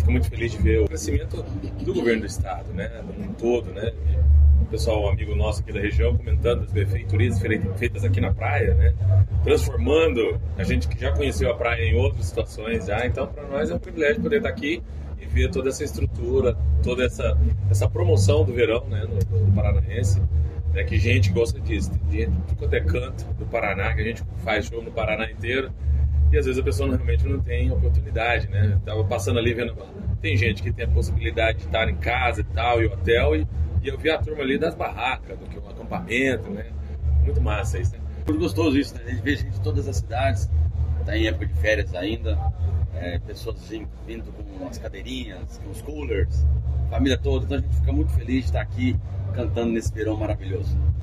fica muito feliz de ver o crescimento do governo do estado, né, no mundo todo, né? O pessoal, um amigo nosso aqui da região, comentando as benfeitorias feitas aqui na praia, né? Transformando a gente que já conheceu a praia em outras situações já. Então, para nós é um privilégio poder estar aqui e ver toda essa estrutura, toda essa promoção do verão, né, no Paranaense. É que gente gosta disso, tem gente de quanto é canto do Paraná, que a gente faz show no Paraná inteiro, e às vezes a pessoa realmente não tem oportunidade, né? Tava passando ali vendo, tem gente que tem a possibilidade de estar em casa e tal, e hotel, e eu vi a turma ali das barracas, do que um acampamento, né? Muito massa isso, né? Muito gostoso isso, né? A gente vê gente de todas as cidades, tá em época de férias ainda, pessoas vindo com as cadeirinhas, com os coolers, família toda, então a gente fica muito feliz de estar aqui cantando nesse verão maravilhoso.